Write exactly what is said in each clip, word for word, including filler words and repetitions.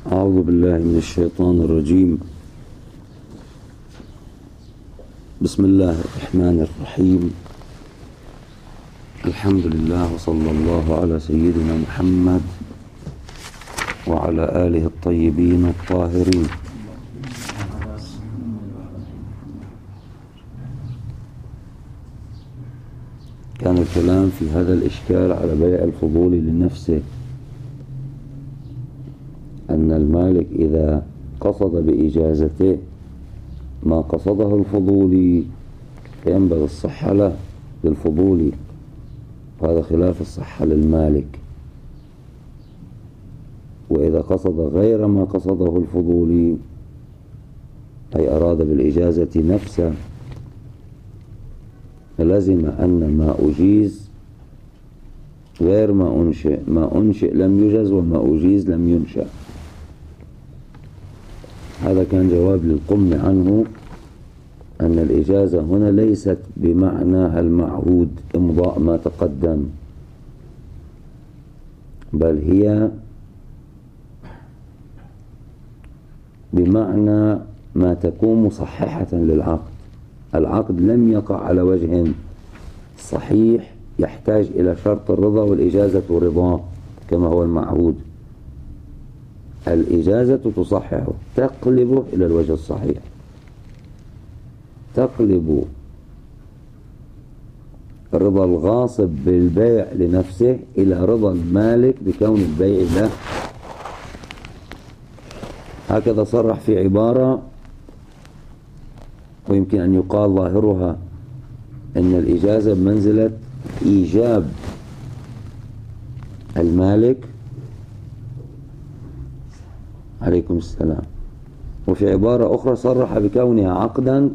أعوذ بالله من الشيطان الرجيم. بسم الله الرحمن الرحيم. الحمد لله وصلى الله على سيدنا محمد وعلى آله الطيبين الطاهرين. كان الكلام في هذا الإشكال على بيع الفضول لنفسه، أن المالك إذا قصد بإجازته ما قصده الفضولي فينبغي الصحة له للفضولي، وهذا خلاف الصحة للمالك. وإذا قصد غير ما قصده الفضولي أي أراد بالإجازة نفسه فلزم أن ما أجيز غير ما أنشئ، ما أنشئ لم يجز وما أجيز لم ينشأ. هذا كان جواب للقم عنه، أن الإجازة هنا ليست بمعناها المعهود إمضاء ما تقدم، بل هي بمعنى ما تكون مصححة للعقد. العقد لم يقع على وجه صحيح يحتاج إلى شرط الرضا والإجازة رضاه كما هو المعهود. الإجازة تصححه، تقلبه إلى الوجه الصحيح، تقلب رضا الغاصب بالبيع لنفسه إلى رضا المالك بكون البيع له. هكذا صرح في عبارة، ويمكن أن يقال ظاهرها أن الإجازة بمنزلة إيجاب المالك عليكم السلام، وفي عبارة أخرى صرح بكونها عقدا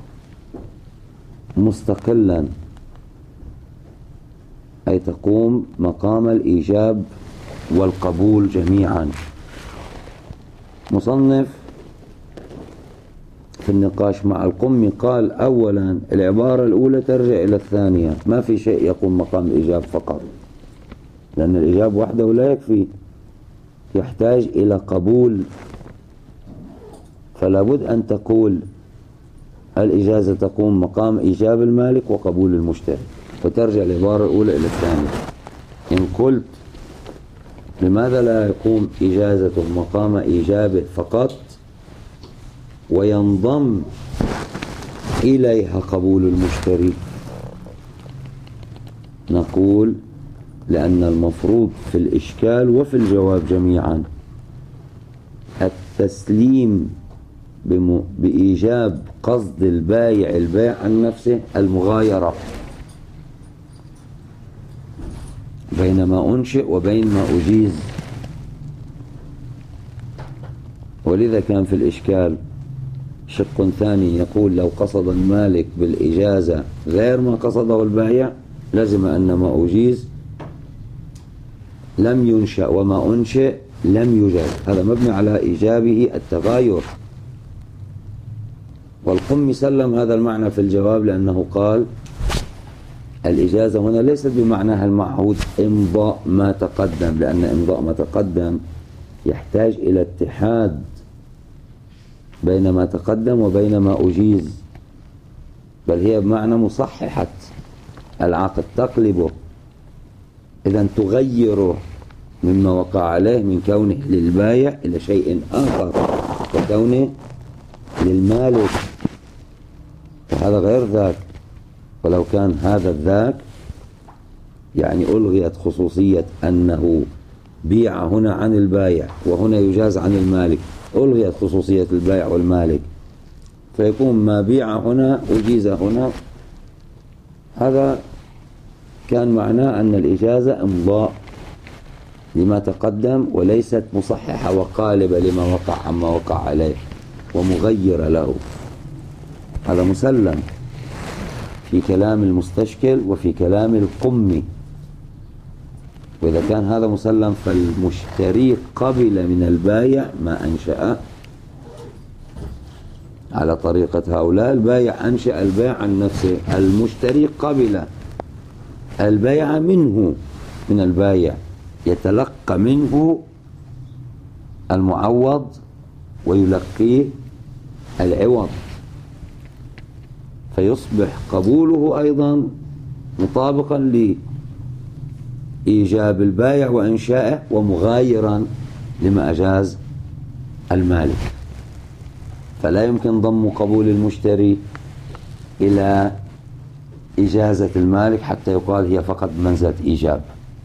مستقلا، أي تقوم مقام الإيجاب والقبول جميعا. مصنف في النقاش مع القم قال أولا العبارة الأولى ترجع إلى الثانية، ما في شيء يقوم مقام الإيجاب فقط، لأن الإيجاب وحده لا يكفي، يحتاج إلى قبول، فلا بد أن تقول الإجازة تقوم مقام إيجاب المالك وقبول المشتري، وترجع العبارة الأولى إلى الثانية. إن قلت لماذا لا يقوم إجازة مقام إيجابه فقط وينضم إليها قبول المشتري، نقول لأن المفروض في الإشكال وفي الجواب جميعا التسليم بإيجاب قصد البايع البيع عن نفسه المغايرة بين ما أنشئ وبين ما أجيز. ولذا كان في الإشكال شق ثاني يقول لو قصد المالك بالإجازة غير ما قصده البائع لازم أن ما أجيز لم ينشأ وما أنشئ لم يجاز، هذا مبني على إيجابه التغاير. والقم سلم هذا المعنى في الجواب، لأنه قال الإجازة هنا ليست بمعناها المعهود إمضاء ما تقدم، لأن إمضاء ما تقدم يحتاج إلى اتحاد بين ما تقدم وبين ما أجيز، بل هي بمعنى مصححة العقد، تقلبه، إذن تغيره مما وقع عليه من كونه للبايع إلى شيء آخر وكونه للمالك، وهذا غير ذاك. ولو كان هذا الذاك يعني ألغيت خصوصية أنه بيع هنا عن البايع وهنا يجاز عن المالك، ألغيت خصوصية البايع والمالك، فيكون ما بيع هنا أجيز هنا. هذا كان معناه أن الإجازة إمضاء لما تقدم وليست مصححة وقالبة لما وقع عما وقع عليه ومغيرة له. هذا مسلم في كلام المستشكل وفي كلام القم. وإذا كان هذا مسلم فالمشتري قبل من البايع ما أنشأ على طريقة هؤلاء. البايع أنشأ البيع عن نفسه، المشتري قبل البيع منه من البايع، يتلقى منه المعوض ويلقيه العوض، فيصبح قبوله أيضا مطابقا لإيجاب البائع وإنشائه ومغايرا لما أجاز المالك. فلا يمكن ضم قبول المشتري إلى إجازة المالك حتى يقال هي فقط بمنزلة إيجاب.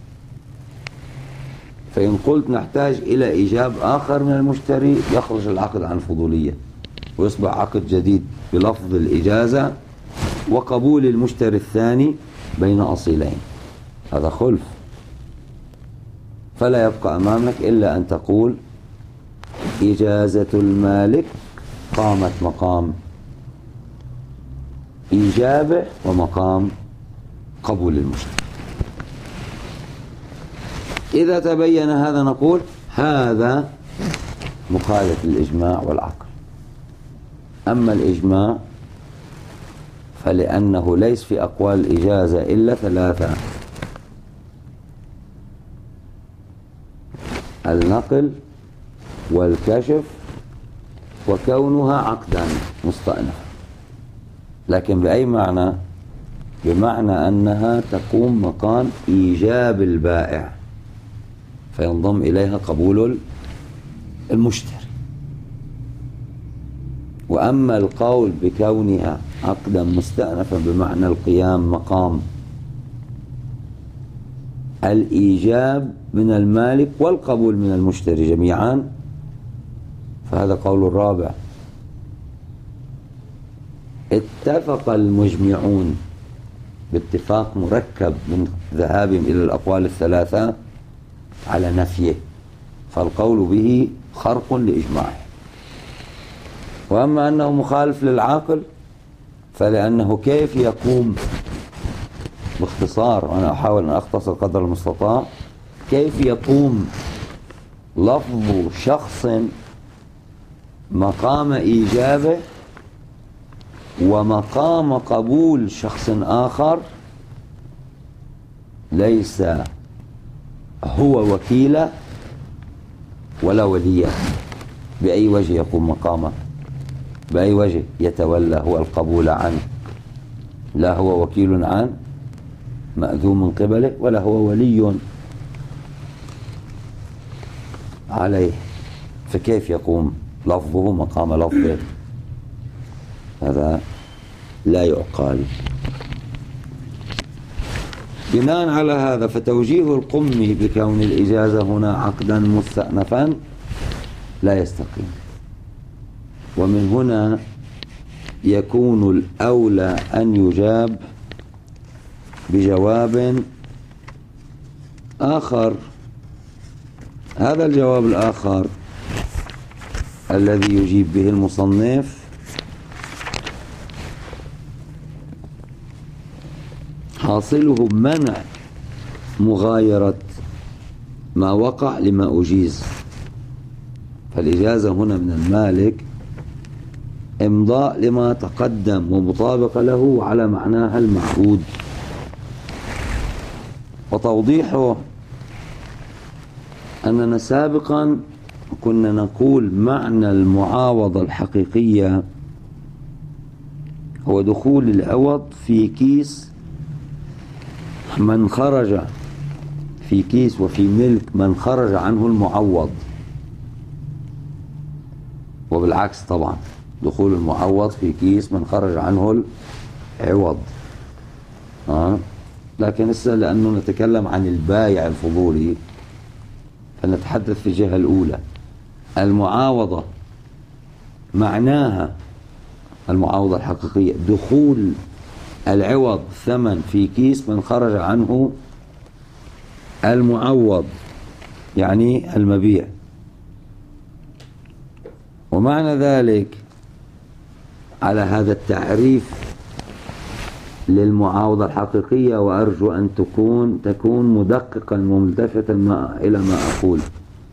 فإن قلت نحتاج إلى إيجاب آخر من المشتري يخرج العقد عن فضولية ويصبح عقد جديد بلفظ الإجازة وقبول المشتري الثاني بين أصيلين، هذا خلف. فلا يبقى أمامك إلا أن تقول إجازة المالك قامت مقام إيجابه ومقام قبول المشتري. إذا تبين هذا نقول هذا مخالف للإجماع والعقل. أما الإجماع فلأنه ليس في أقوال الإجازة إلا ثلاثة: النقل والكشف وكونها عقدا مستأنفا. لكن بأي معنى؟ بمعنى أنها تقوم مقام إيجاب البائع فينضم إليها قبول المشتري. وأما القول بكونها عقدا مستأنفا بمعنى القيام مقام الإيجاب من المالك والقبول من المشتري جميعا، فهذا قول الرابع. اتفق المجمعون باتفاق مركب من ذهابهم إلى الأقوال الثلاثة على نفيه، فالقول به خرق لإجماعه. وأما أنه مخالف للعقل فلأنه كيف يقوم، باختصار وأنا أحاول أن أختصر قدر المستطاع، كيف يقوم لفظ شخص مقام إيجابه ومقام قبول شخص آخر ليس هو وكيله ولا وليه؟ بأي وجه يقوم مقامه؟ بأي وجه يتولى هو القبول عنه؟ لا هو وكيل عنه مأذون من قبله ولا هو ولي عليه، فكيف يقوم لفظه مقام لفظه؟ هذا لا يعقل. بناء على هذا فتوجيه القمي بكون الإجازة هنا عقدا مستأنفا لا يستقيم. ومن هنا يكون الأولى أن يجاب بجواب آخر. هذا الجواب الآخر الذي يجيب به المصنف حاصله منع مغايرة ما وقع لما أجيز. فالإجازة هنا من المالك إمضاء لما تقدم ومطابق له على معناها المعهود. وتوضيحه أننا سابقا كنا نقول معنى المعاوضة الحقيقية هو دخول العوض في كيس من خرج، في كيس وفي ملك من خرج عنه المعوض، وبالعكس طبعا دخول المعوض في كيس من خرج عنه العوض. آه. لكن لسه لأنه نتكلم عن البايع الفضولي فنتحدث في الجهة الأولى. المعاوضة معناها المعاوضة الحقيقية دخول العوض ثمن في كيس من خرج عنه المعوض، يعني المبيع. ومعنى ذلك على هذا التعريف للمعاوضة الحقيقية، وأرجو أن تكون تكون مدققا وملتفتا إلى ما أقول.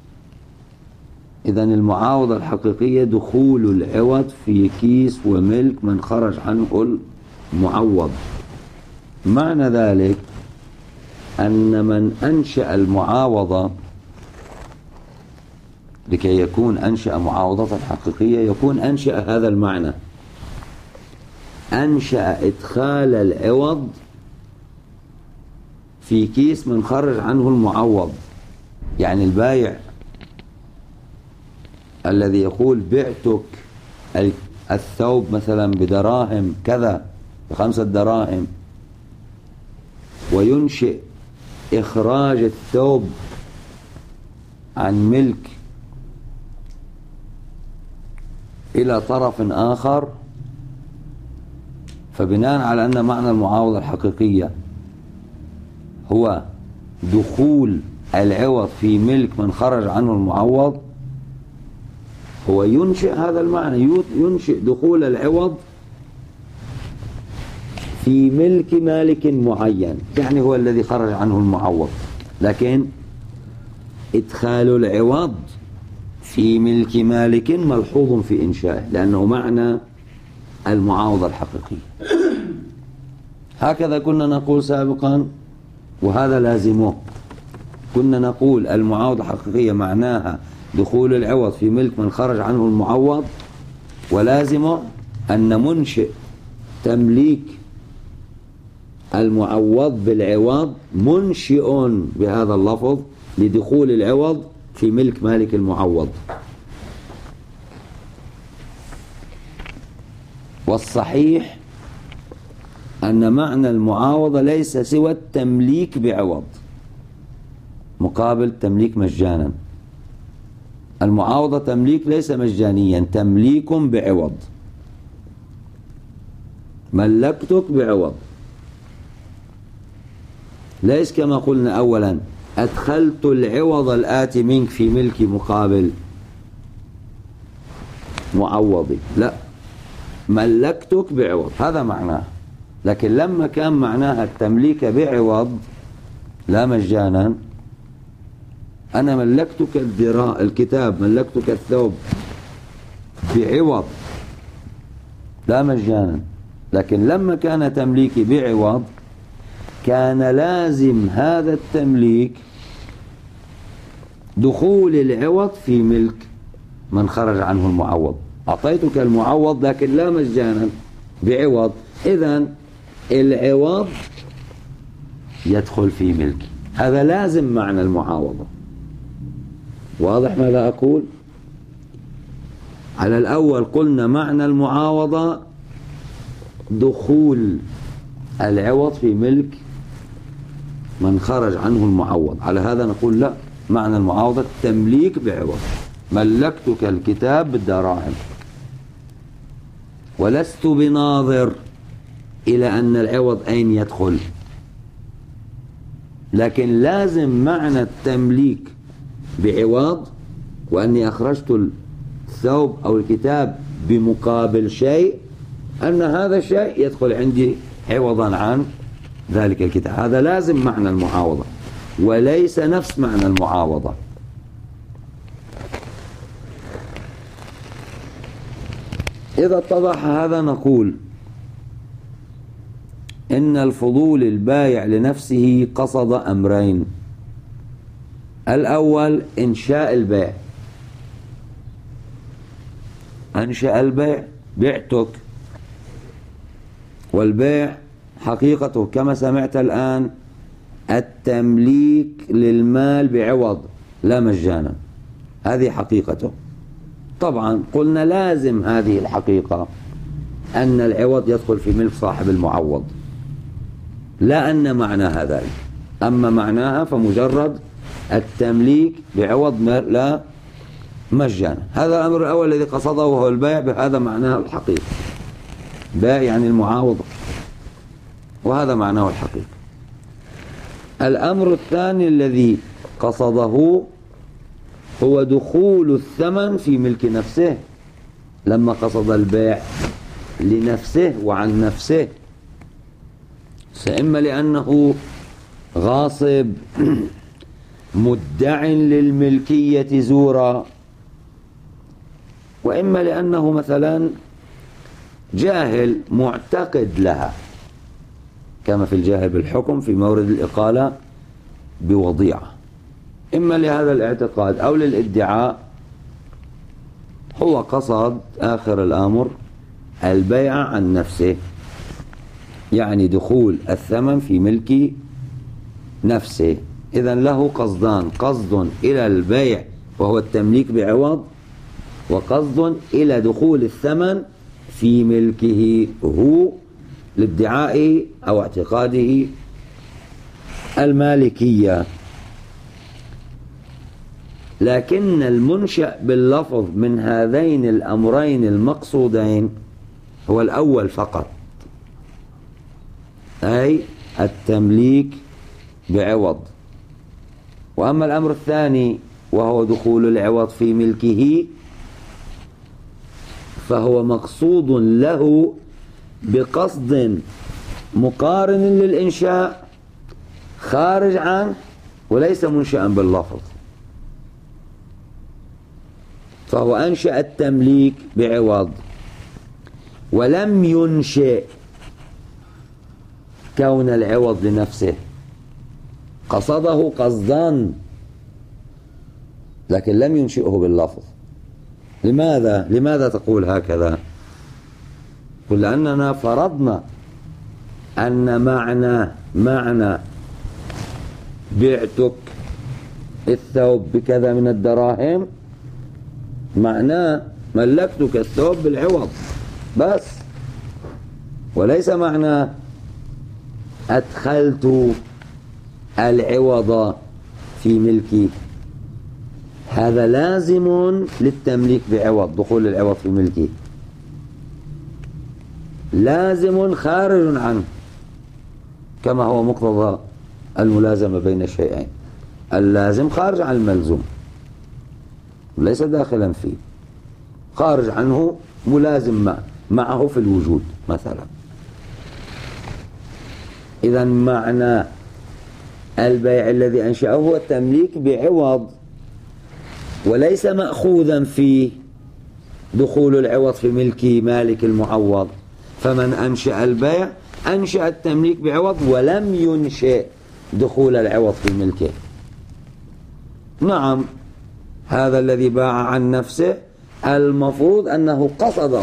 إذن المعاوضة الحقيقية دخول العوض في كيس وملك من خرج عنه المعوض. معنى ذلك أن من أنشأ المعاوضة لكي يكون أنشأ معاوضة حقيقية يكون أنشأ هذا المعنى، أنشأ إدخال العوض في كيس من خرج عنه المعوض. يعني البايع الذي يقول بعتك الثوب مثلا بدراهم كذا بخمسة دراهم، وينشئ إخراج الثوب عن ملك إلى طرف آخر، فبناء على أن معنى المعاوضة الحقيقية هو دخول العوض في ملك من خرج عنه المعوض، هو ينشئ هذا المعنى، ينشئ دخول العوض في ملك مالك معين، يعني هو الذي خرج عنه المعوض، لكن إدخال العوض في ملك مالك ملحوظ في إنشائه لأنه معنى المعاوضة الحقيقية. هكذا كنا نقول سابقا، وهذا لازمه. كنا نقول المعاوضة الحقيقية معناها دخول العوض في ملك من خرج عنه المعوض، ولازمه أن منشئ تمليك المعوض بالعوض منشئ بهذا اللفظ لدخول العوض في ملك مالك المعوض. والصحيح أن معنى المعاوضة ليس سوى التمليك بعوض مقابل تمليك مجانا. المعاوضة تمليك ليس مجانيا، تمليك بعوض، ملكتك بعوض، ليس كما قلنا أولا أدخلت العوض الآتي منك في ملكي مقابل معوضي، لا، ملكتك بعوض، هذا معناه. لكن لما كان معناها التمليك بعوض لا مجانا، أنا ملكتك الذراع الكتاب، ملكتك الثوب بعوض لا مجانا، لكن لما كان تمليكي بعوض كان لازم هذا التمليك دخول العوض في ملك من خرج عنه المعوض. أعطيتك المعوض لكن لا مجانا، بعوض، إذن العوض يدخل في ملكي، هذا لازم معنى المعاوضة. واضح ماذا أقول؟ على الأول قلنا معنى المعاوضة دخول العوض في ملك من خرج عنه المعوض، على هذا نقول لا، معنى المعاوضة تمليك بعوض، ملكتك الكتاب بالدراهم، ولست بناظر إلى أن العوض أين يدخل، لكن لازم معنى التمليك بعوض وأني أخرجت الثوب أو الكتاب بمقابل شيء، أن هذا الشيء يدخل عندي عوضا عن ذلك الكتاب، هذا لازم معنى المعاوضة وليس نفس معنى المعاوضة. إذا اتضح هذا نقول إن الفضول البايع لنفسه قصد أمرين: الأول إنشاء البيع، أنشأ البيع، بعتك، والبيع حقيقته كما سمعت الآن التمليك للمال بعوض لا مجانا، هذه حقيقته. طبعا قلنا لازم هذه الحقيقة أن العوض يدخل في ملك صاحب المعوض، لا أن معناها ذلك، أما معناها فمجرد التمليك بعوض لا مجانا. هذا الأمر الأول الذي قصده وهو البيع، بهذا معناه الحقيقة، بيع يعني المعاوضة، وهذا معناه الحقيقة. الأمر الثاني الذي قصده هو دخول الثمن في ملك نفسه، لما قصد البيع لنفسه وعن نفسه، إما لأنه غاصب مدع للملكية زورا، وإما لأنه مثلا جاهل معتقد لها، كما في الجاهل بالحكم في مورد الإقالة بوضيعة، إما لهذا الاعتقاد أو للادعاء هو قصد آخر الأمر البيع عن نفسه، يعني دخول الثمن في ملك نفسه. إذن له قصدان: قصد إلى البيع وهو التمليك بعوض، وقصد إلى دخول الثمن في ملكه هو لادعائه أو اعتقاده المالكية. لكن المنشأ باللفظ من هذين الأمرين المقصودين هو الأول فقط، أي التمليك بعوض. وأما الأمر الثاني وهو دخول العوض في ملكه فهو مقصود له بقصد مقارن للإنشاء خارج عنه وليس منشأ باللفظ، فهو أنشأ التمليك بعوض ولم ينشئ كون العوض لنفسه، قصده قصدا لكن لم ينشئه باللفظ. لماذا؟ لماذا تقول هكذا؟ قل لأننا فرضنا أن معنى معنى بعتك الثوب بكذا من الدراهم معناه ملكتك الثوب بالعوض بس، وليس معنى أدخلت العوض في ملكي. هذا لازم للتمليك بعوض، دخول العوض في ملكي لازم خارج عنه، كما هو مقتضى الملازمة بين الشيئين. اللازم خارج عن الملزوم ليس داخلا فيه، خارج عنه ملازم معه في الوجود مثلا. إذا معنى البيع الذي أنشأه هو التمليك بعوض وليس مأخوذا فيه دخول العوض في ملك مالك المعوض. فمن أنشأ البيع أنشأ التمليك بعوض ولم ينشئ دخول العوض في ملكه. نعم، هذا الذي باع عن نفسه المفروض أنه قصد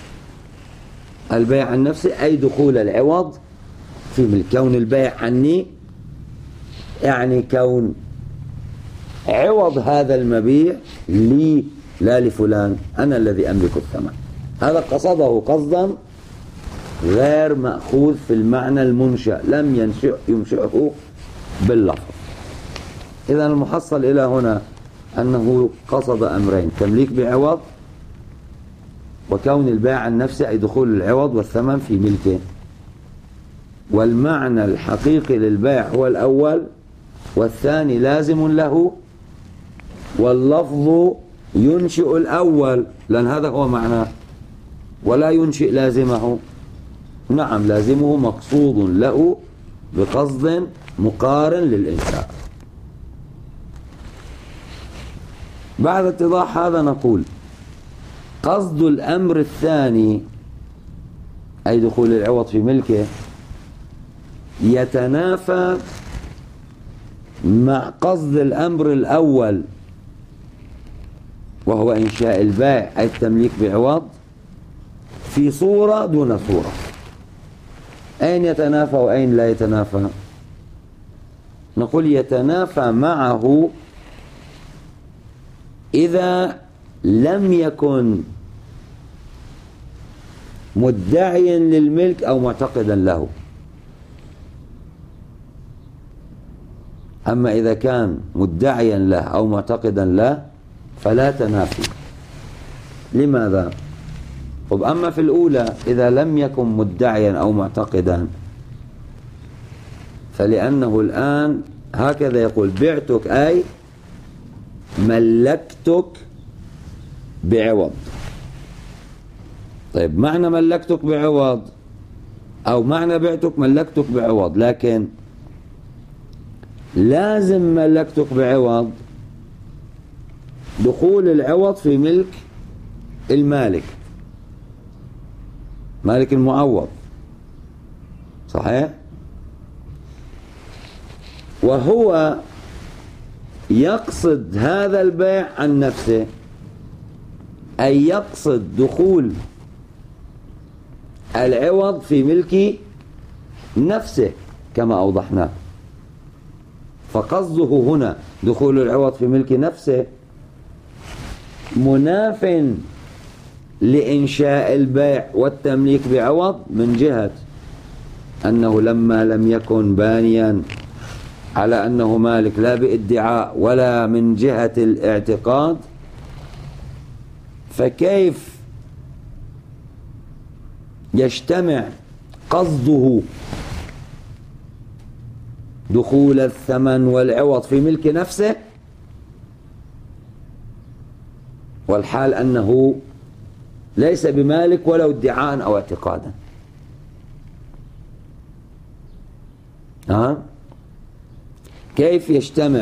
البيع عن نفسه أي دخول العوض في ملك. كون البيع عني يعني كون عوض هذا المبيع لي لا لفلان، أنا الذي أملك الثمن. هذا قصده قصدا غير مأخوذ في المعنى المنشأ، لم ينشئ ينشئه باللفظ. إذا المحصل إلى هنا أنه قصد أمرين: تمليك بعوض، وكون البيع عن نفسه أي دخول العوض والثمن في ملكه. والمعنى الحقيقي للبيع هو الأول، والثاني لازم له، واللفظ ينشئ الأول لأن هذا هو معناه، ولا ينشئ لازمه. نعم، لازمه مقصود له بقصد مقارن للإنشاء. بعد اتضاح هذا نقول: قصد الأمر الثاني أي دخول العوض في ملكه يتنافى مع قصد الأمر الأول وهو إنشاء البيع أي التمليك بعوض في صورة دون صورة. أين يتنافى وأين لا يتنافى؟ نقول يتنافى معه إذا لم يكن مدعيا للملك أو معتقدا له. أما إذا كان مدعيا له أو معتقدا له فلا تنافي. لماذا؟ طب أما في الأولى إذا لم يكن مدعيا أو معتقدا فلأنه الآن هكذا يقول: بعتك أي ملكتك بعوض. طيب، معنى ملكتك بعوض أو معنى بعتك ملكتك بعوض، لكن لازم ملكتك بعوض دخول العوض في ملك المالك، مالك المعوض، صحيح؟ وهو يقصد هذا البيع عن نفسه، أن يقصد دخول العوض في ملك نفسه كما أوضحنا. فقصده هنا دخول العوض في ملك نفسه مناف لإنشاء البيع والتمليك بعوض، من جهة أنه لما لم يكن بانيا على أنه مالك لا بادعاء ولا من جهة الاعتقاد، فكيف يجتمع قصده دخول الثمن والعوض في ملك نفسه والحال أنه ليس بمالك ولو ادعاء أو اعتقادا؟ أه؟ كيف يجتمع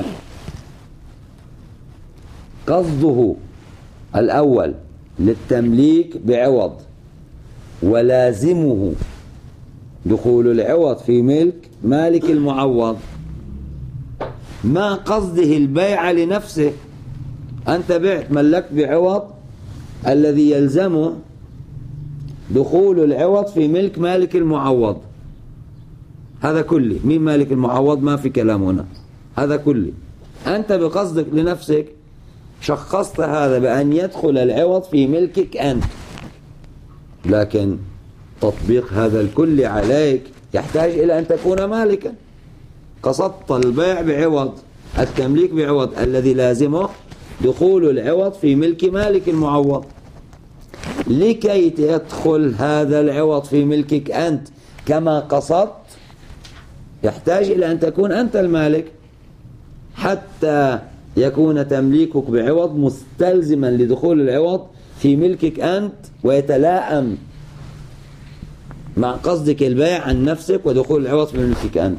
قصده الأول للتمليك بعوض ولازمه دخول العوض في ملك مالك المعوض مع قصده البيع لنفسه؟ أنت بعت ملكت بعوض الذي يلزمه دخول العوض في ملك مالك المعوض، هذا كله. مين مالك المعوض؟ ما في كلام هنا، هذا كله. أنت بقصدك لنفسك شخصت هذا بأن يدخل العوض في ملكك أنت، لكن تطبيق هذا الكل عليك يحتاج إلى أن تكون مالكا. قصدت البيع بعوض، التمليك بعوض الذي لازمه دخول العوض في ملك مالك المعوض. لكي يدخل هذا العوض في ملكك أنت كما قصدت يحتاج إلى أن تكون أنت المالك، حتى يكون تمليكك بعوض مستلزما لدخول العوض في ملكك أنت ويتلائم مع قصدك البيع عن نفسك ودخول العوض في ملكك أنت.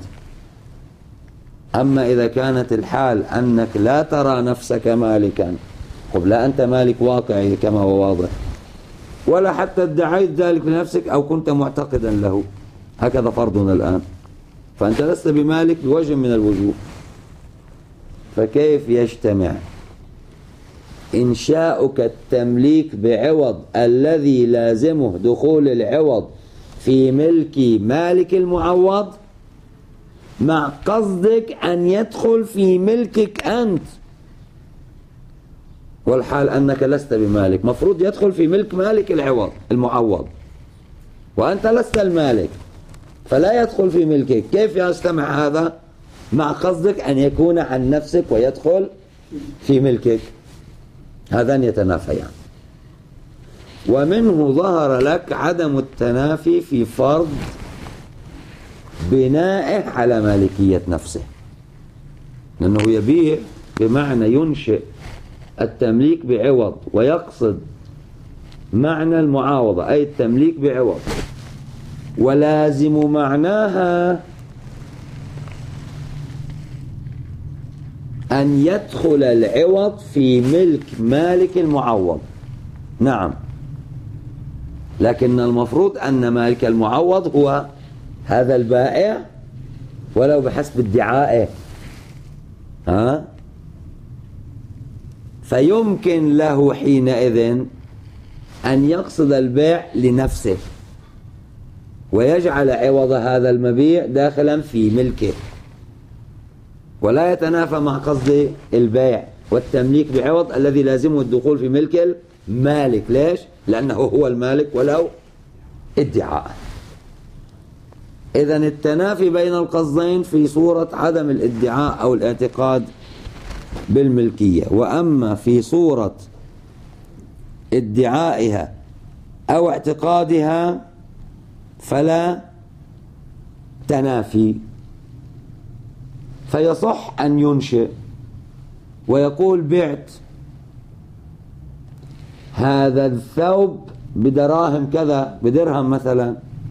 أما إذا كانت الحال أنك لا ترى نفسك مالكا، قل لا أنت مالك واقعي كما هو واضح، ولا حتى ادعيت ذلك لنفسك أو كنت معتقدا له، هكذا فرضنا الآن، فأنت لست بمالك بوجه من الوجوه. فكيف يجتمع إنشاؤك التمليك بعوض الذي لازمه دخول العوض في ملك مالك المعوض مع قصدك أن يدخل في ملكك أنت، والحال أنك لست بمالك؟ مفروض يدخل في ملك مالك العوض المعوض وأنت لست المالك، فلا يدخل في ملكك. كيف يجتمع هذا مع قصدك أن يكون عن نفسك ويدخل في ملكك؟ هذان يتنافيان. ومنه ظهر لك عدم التنافي في فرض بنائه على مالكية نفسه، لأنه يبيع بمعنى ينشئ التمليك بعوض ويقصد معنى المعاوضة أي التمليك بعوض، ولازم معناها أن يدخل العوض في ملك مالك المعوض. نعم، لكن المفروض أن مالك المعوض هو هذا البائع ولو بحسب ادعائه، ها؟ فيمكن له حينئذ أن يقصد البيع لنفسه ويجعل عوض هذا المبيع داخلا في ملكه، ولا يتنافى مع قصد البيع والتمليك بعوض الذي لازمه الدخول في ملك المالك. ليش؟ لأنه هو المالك ولو ادعاء. إذن التنافي بين القصدين في صورة عدم الادعاء أو الاعتقاد بالملكية، وأما في صورة ادعائها أو اعتقادها فلا تنافي، فيصح أن ينشئ ويقول بعت هذا الثوب بدراهم كذا، بدرهم مثلا،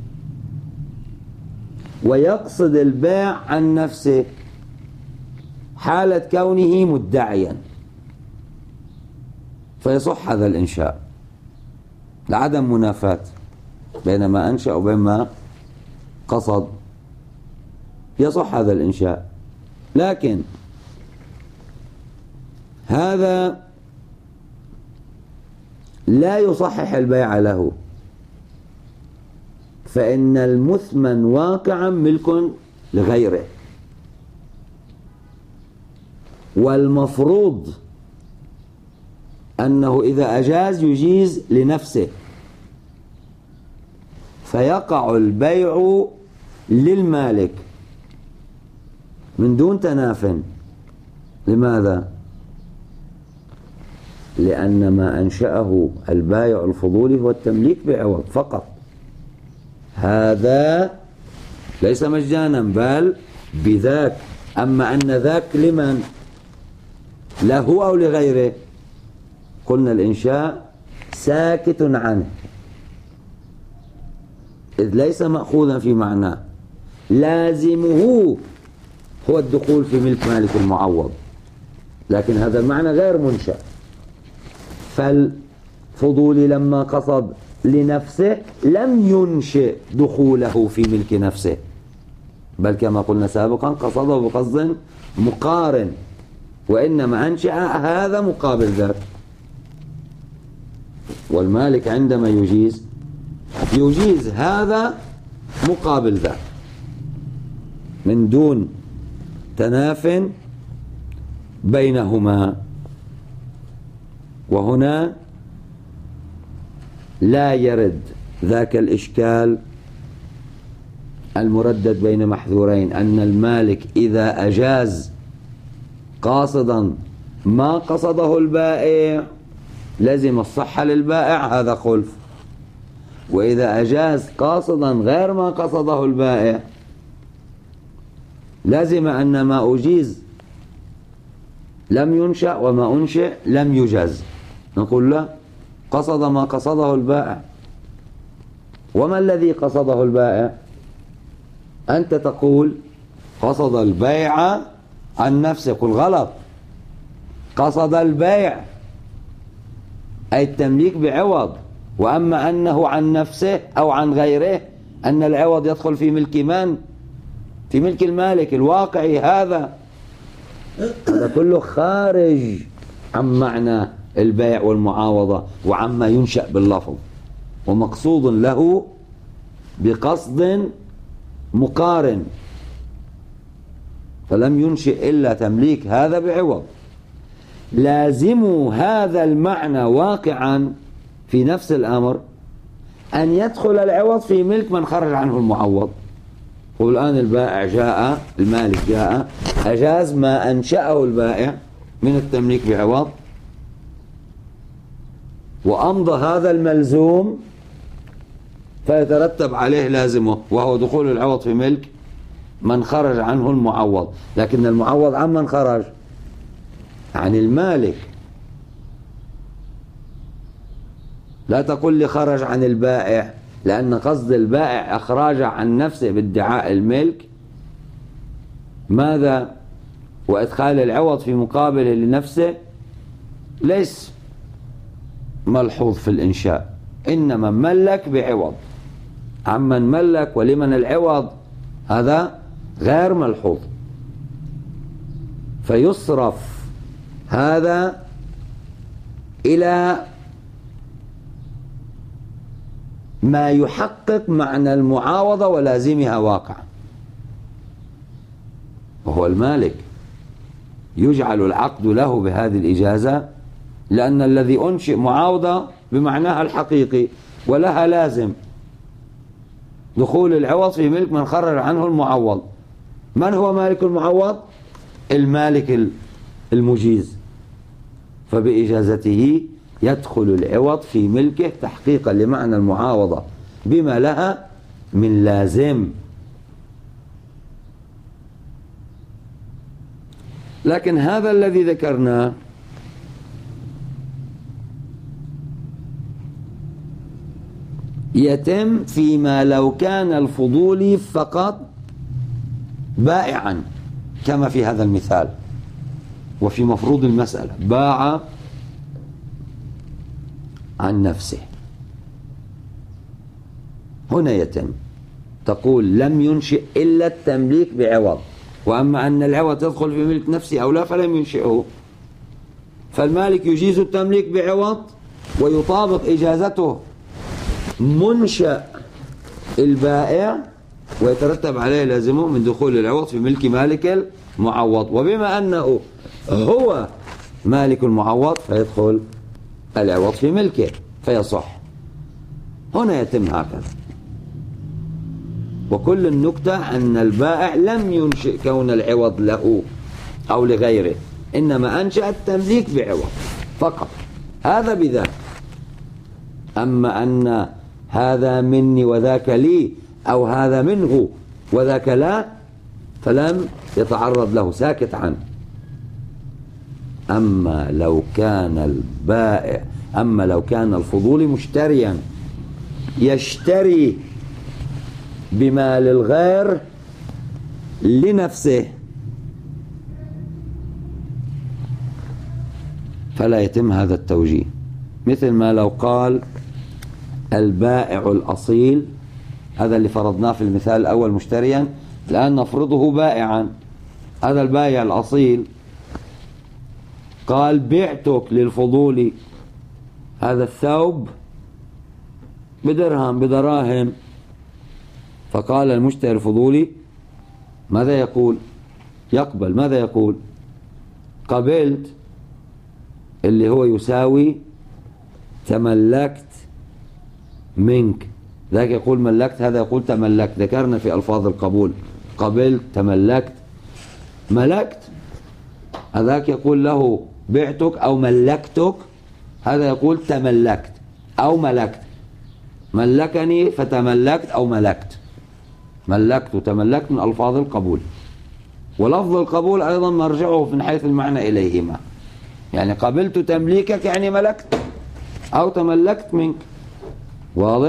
ويقصد البيع عن نفسه حالة كونه مدعيا، فيصح هذا الإنشاء لعدم منافاة بين ما أنشأ وبين ما قصد، يصح هذا الإنشاء. لكن هذا لا يصحح البيع له، فإن المثمن واقعا ملك لغيره، والمفروض أنه إذا أجاز يجيز لنفسه، فيقع البيع للمالك من دون تناف. لماذا؟ لأن ما أنشأه البائع الفضولي هو التمليك بعوض فقط، هذا ليس مجانا بل بذاك. أما أن ذاك لمن؟ له أو لغيره؟ قلنا الإنشاء ساكت عنه، إذ ليس مأخوذا في معناه، لازمه هو الدخول في ملك مالك المعوض، لكن هذا المعنى غير منشأ. فالفضولي لما قصد لنفسه لم ينشئ دخوله في ملك نفسه، بل كما قلنا سابقا قصده بقصد مقارن، وإنما أنشأ هذا مقابل ذاك. والمالك عندما يجيز يجيز هذا مقابل ذاك من دون تناف بينهما. وهنا لا يرد ذاك الإشكال المردد بين محذورين، أن المالك إذا أجاز قاصدا ما قصده البائع لازم الصحة للبائع، هذا خلف. وإذا أجاز قاصدا غير ما قصده البائع لازم أن ما أجيز لم ينشأ وما أنشئ لم يجاز. نقول له قصد ما قصده البائع. وما الذي قصده البائع؟ أنت تقول قصد البيع عن نفسه، قل غلط، قصد البيع أي التمليك بعوض. وأما أنه عن نفسه أو عن غيره، أن العوض يدخل في ملك من؟ في ملك المالك الواقعي، هذا هذا كله خارج عن معنى البيع والمعاوضة وعما ينشأ باللفظ، ومقصود له بقصد مقارن، فلم ينشئ إلا تمليك هذا بعوض. لازم هذا المعنى واقعا في نفس الأمر أن يدخل العوض في ملك من خرج عنه المعوض. والآن البائع جاء، المالك جاء أجاز ما أنشأه البائع من التمليك بعوض، وأمضى هذا الملزوم، فيترتب عليه لازمه وهو دخول العوض في ملك من خرج عنه المعوض. لكن المعوض عن من خرج؟ عن المالك. لا تقل لي خرج عن البائع، لأن قصد البائع إخراج عن نفسه بادعاء الملك ماذا؟ وإدخال العوض في مقابله لنفسه ليس ملحوظ في الإنشاء، إنما ملك بعوض. عمن ملك ولمن العوض هذا غير ملحوظ، فيصرف هذا إلى ما يحقق معنى المعاوضة ولازمها واقعا، وهو المالك. يجعل العقد له بهذه الإجازة لأن الذي أنشئ معاوضة بمعناها الحقيقي ولها لازم دخول العوض في ملك من خرج عنه المعوض. من هو مالك المعوض؟ المالك المجيز، فبإجازته يدخل العوض في ملكه تحقيقا لمعنى المعاوضة بما لها من لازم. لكن هذا الذي ذكرناه يتم فيما لو كان الفضولي فقط بائعا كما في هذا المثال، وفي مفروض المسألة باع عن نفسه، هنا يتم تقول لم ينشئ إلا التمليك بعوض، وأما أن العوض تدخل في ملك نفسه أو لا فلم ينشئه، فالمالك يجيز التمليك بعوض ويطابق إجازته منشأ البائع ويترتب عليه لازمه من دخول العوض في ملك مالك المعوض، وبما أنه هو مالك المعوض فيدخل العوض في ملكه فيصح. هنا يتم هكذا. وكل النكتة أن البائع لم ينشئ كون العوض له أو لغيره، إنما أنشأ التمليك بعوض فقط، هذا بذاك. أما أن هذا مني وذاك لي أو هذا منه وذاك لا فلم يتعرض له، ساكت عنه. أما لو كان البائع أما لو كان الفضول مشتريا يشتري بمال الغير لنفسه فلا يتم هذا التوجيه. مثل ما لو قال البائع الأصيل، هذا اللي فرضناه في المثال الأول مشتريا، الآن نفرضه بائعا. هذا البائع الأصيل قال بعتك للفضولي هذا الثوب بدرهم بدراهم، فقال المشتري الفضولي ماذا يقول؟ يقبل. ماذا يقول؟ قبلت، اللي هو يساوي تملكت منك. ذاك يقول ملكت، هذا يقول تملكت. ذكرنا في ألفاظ القبول قبلت، تملكت، ملكت. هذاك يقول له بعتك أو ملكتك، هذا يقول تملكت أو ملكت. ملكني فتملكت أو ملكت. ملكت وتملكت من ألفاظ القبول. ولفظ القبول أيضا مرجعه من حيث المعنى إليهما، يعني قبلت تمليكك يعني ملكت أو تملكت منك. واضح؟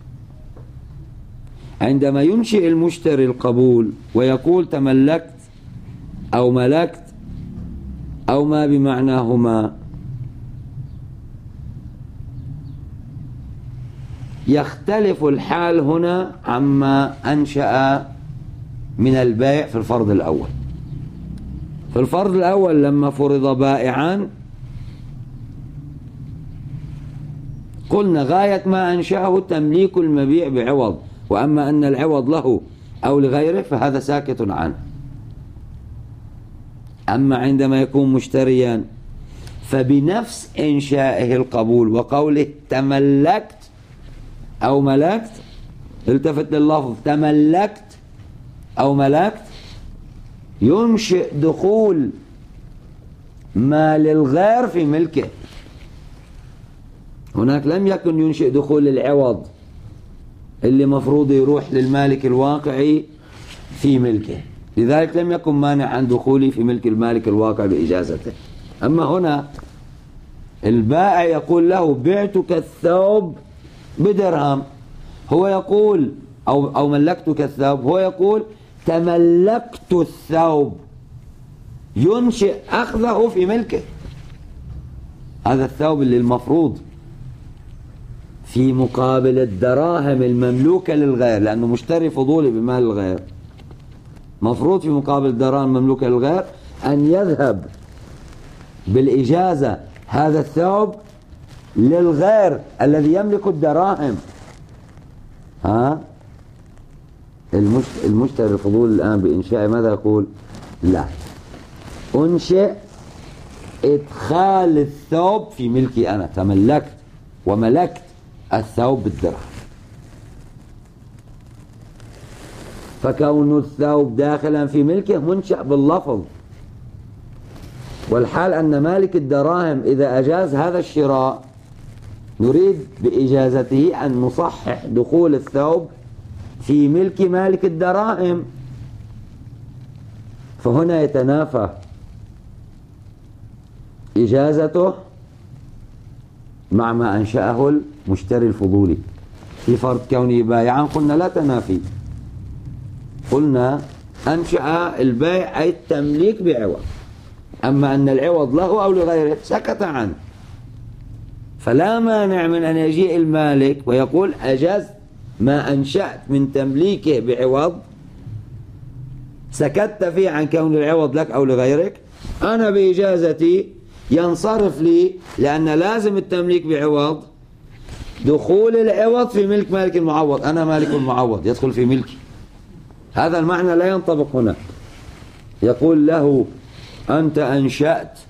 عندما ينشئ المشتري القبول ويقول تملكت أو ملكت أو ما بمعناهما، يختلف الحال هنا عما أنشأ من البيع في الفرض الأول. في الفرض الأول لما فرض بائعا قلنا غاية ما أنشأه تمليك المبيع بعوض، وأما أن العوض له أو لغيره فهذا ساكت عنه. أما عندما يكون مشتريا فبنفس إنشائه القبول وقوله تملكت أو ملكت، التفت لللفظ تملكت أو ملكت، ينشئ دخول ما للغير في ملكه. هناك لم يكن ينشئ دخول العوض اللي مفروض يروح للمالك الواقعي في ملكه، لذلك لم يكن مانع عن دخولي في ملك المالك الواقع بإجازته. أما هنا البائع يقول له بعتك الثوب بدرهم، هو يقول أو, أو ملكتك الثوب، هو يقول تملكت الثوب، ينشئ أخذه في ملكه. هذا الثوب اللي المفروض في مقابل الدراهم المملوكة للغير، لأنه مشتري فضولي بمال الغير، مفروض في مقابل الدراهم المملوكة للغير أن يذهب بالإجازة هذا الثوب للغير الذي يملك الدراهم. ها المشتري الفضولي الآن بإنشاء ماذا يقول؟ لا، أنشئ إدخال الثوب في ملكي أنا، تملكت وملكت الثوب بالدرهم. فكون الثوب داخلا في ملكه منشأ باللفظ، والحال أن مالك الدراهم إذا أجاز هذا الشراء نريد بإجازته أن نصحح دخول الثوب في ملك مالك الدراهم، فهنا يتنافى إجازته مع ما أنشأه المشتري الفضولي. في فرض كونه بايعا قلنا لا تنافي، قلنا أنشأ البيع أي التمليك بعوض، أما أن العوض له أو لغيره سكت عنه، فلا مانع من أن يجيء المالك ويقول أجزت ما أنشأت من تمليكه بعوض، سكت فيه عن كون العوض لك أو لغيرك، أنا بإجازتي ينصرف لي، لأن لازم التمليك بعوض دخول العوض في ملك مالك المعوض. أنا مالك المعوض يدخل في ملكي، هذا المعنى لا ينطبق هنا. يقول له أنت أنشأت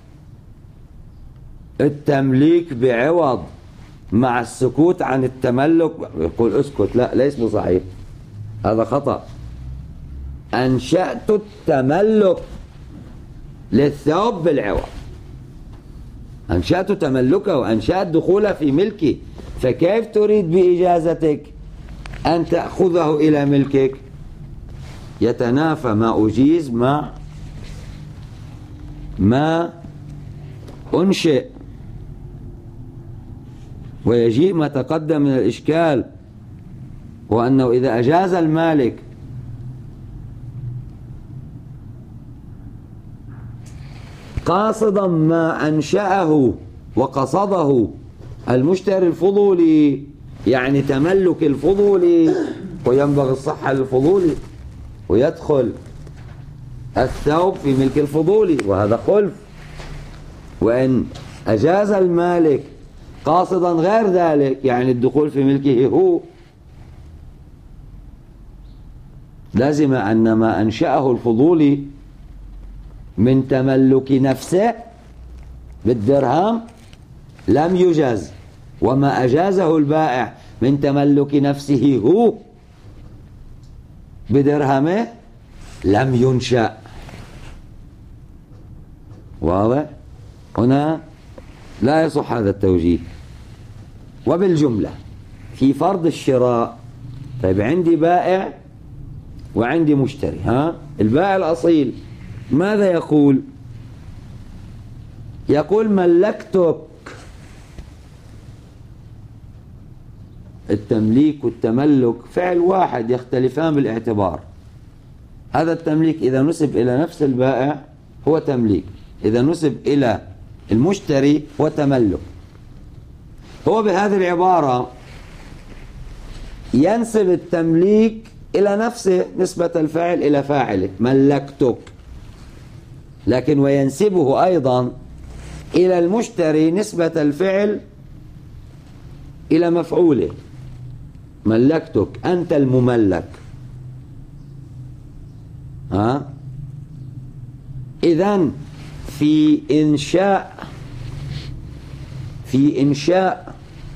التمليك بعوض مع السكوت عن التملك. يقول اسكت، لا ليس بصحيح، هذا خطأ. أنشأت التملك للثوب بالعوض، أنشأت تملكه وأنشأت دخوله في ملكي، فكيف تريد بإجازتك أن تأخذه إلى ملكك؟ يتنافى ما أجيز مع ما أنشئ، ويجيء ما تقدم من الإشكال، وأنه إذا أجاز المالك قاصدا ما أنشأه وقصده المشتري الفضولي، يعني تملك الفضولي، وينبغي الصحة للفضولي، ويدخل الثوب في ملك الفضولي، وهذا خلف. وإن أجاز المالك قاصدا غير ذلك، يعني الدخول في ملكه هو، لازم أن ما أنشأه الفضولي من تملك نفسه بالدرهم لم يجاز، وما أجازه البائع من تملك نفسه هو بدرهمه لم ينشأ. واضح؟ هنا لا يصح هذا التوجيه. وبالجملة في فرض الشراء، طيب عندي بائع وعندي مشتري، ها البائع الأصيل ماذا يقول؟ يقول ملكتك. التمليك والتملك فعل واحد يختلفان بالاعتبار. هذا التمليك إذا نسب إلى نفس البائع هو تمليك، إذا نسب إلى المشتري هو تملك. هو بهذه العبارة ينسب التمليك إلى نفسه نسبة الفاعل إلى فاعله، ملكتك، لكن وينسبه أيضا إلى المشتري نسبة الفعل إلى مفعوله، ملكتك أنت المملك. ها إذن في إنشاء في إنشاء